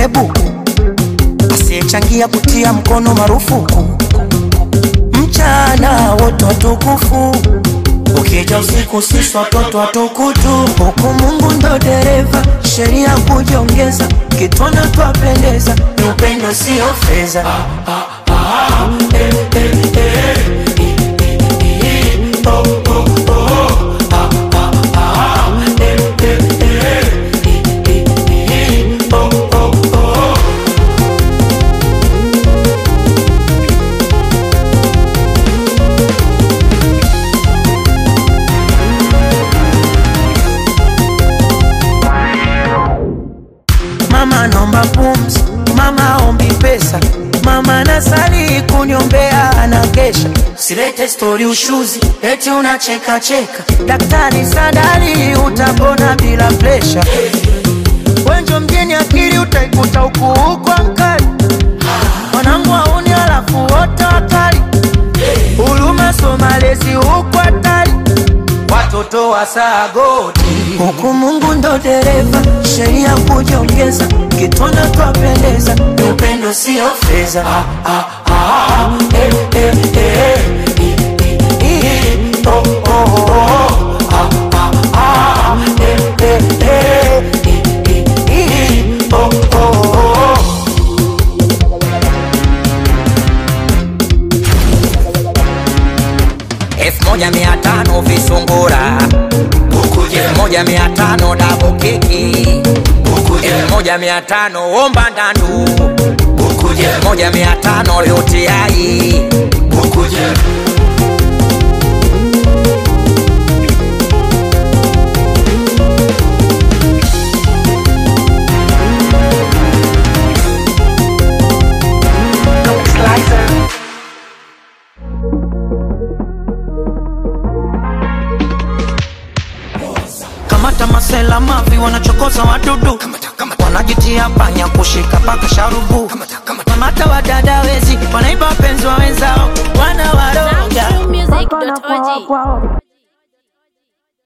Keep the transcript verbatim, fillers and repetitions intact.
mpe buku, asiyechangia kutia mkono marufuku. Mchana wote watukufu, ukija usiku sisi watoto watukutu. Huku Mungu ndo dereva, sheria kujiongeza, kitwana twapendeza, ni upendo sio fedha. Ah, ah, ah, eh, eh, eh, oh, oh, oh, ah, ah, ah, eh, eh, eh, oh, oh, oh. Mama nomba pumzi, mama ombi pesa, mama nasali kunyombea anakesha. Silete story ushuzi, eti unacheka cheka, daktari sadali utapona bila pressure. Wenjo mjini akili utaikuta huku huku ankali, wanangu wauni alafu wote wakali, huruma somalezi huku atali, watoto wa sagoti. Huku Mungu ndo dereva, sheria kujiongeza, kitwana twapendeza, ni upendo sio fedha. Ah, ah, ah, eh, eh, eh, oh, oh, oh, ah, ah, ah, eh, eh, eh, oh, oh, oh. Elfu moja mia tano visungura, elfu moja mia tano double keki, elfu moja mia tano omba ndandu, elfu moja mia tano yote hai. Kamata masela mavi wanachokoza wadudu, wanajitia panya kushika paka sharubu. Kamata wadada wezi wanaiba penzi wa wenzao, wana waroga. Soundtrue music dot org.